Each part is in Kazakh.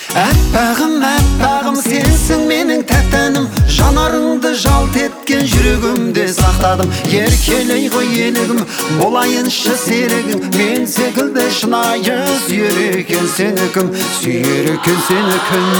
Әппағым сенсің менің тәттәнім, жанарыңды жалт еткен жүрегімде сақтадым. Еркелей ғой елігім, болайыншы серігім, мен секілді шынайы сүйер екен сені кім, сүйер екен сені кім.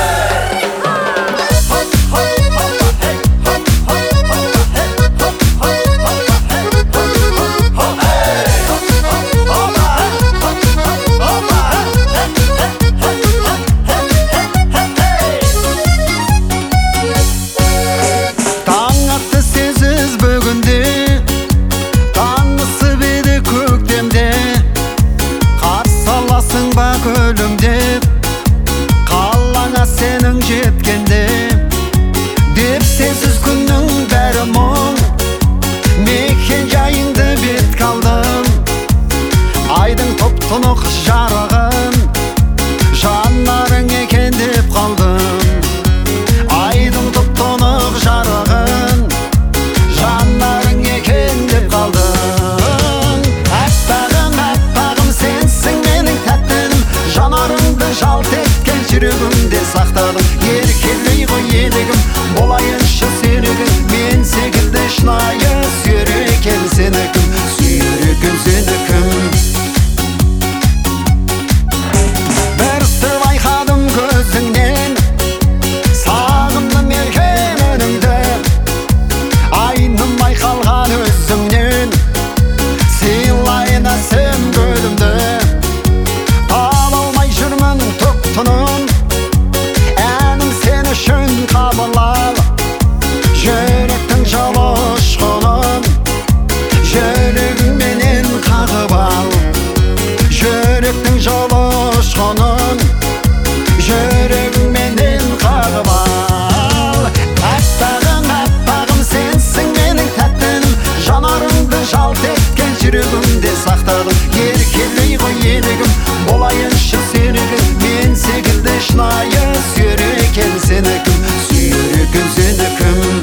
Қалаңа сенің жеткенде деп сенсіз күннің бәрі мұң, мекен жайыңды бет қалдым. Айдың тұп-тұнық жарығын жанарың екен деп қалдым. Айдың тұп-тұнық жарығын жанарың екен деп қалдым. Әппағым сенсің менің тәттім, жанарыңды жалт еткен жүрегімде сақтадым. Еркелей ғой елігім, болайыншы серігім, мен секілді шынайы сүйер екен сені кім, сүйер екен сені кім. Бір сыр байқадым көзіңнен, сағындым еркен үніңді, айнымай қалған өзіңнен, сыйлайын әсем гүлімді. Тұным әнім сен үшін қабыл ал, жүректің жолы ұшқынын жүрегіңменен қағып ал. Жүректің жолы ұшқынын жүрегіңменен қағып ал. Әппағым сенсің менің тәттім, жанарыңды жалт еткен жүрегімде сақтадым. Еркелей ғой елігім, болайыншы серігім, мен секілді шынайы сүйер екен сені кім, сүйер екен сені кім.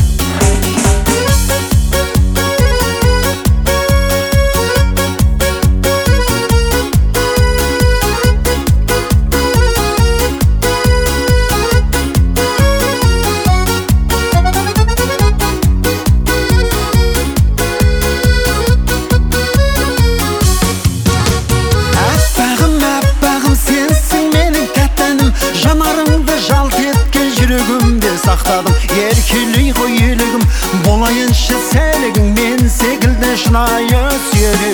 Жанарыңды жалт еткен жүрегімде сақтадым. Еркелей ғой елігім, болайыншы сәлігің, мен секілді шынайы сүйер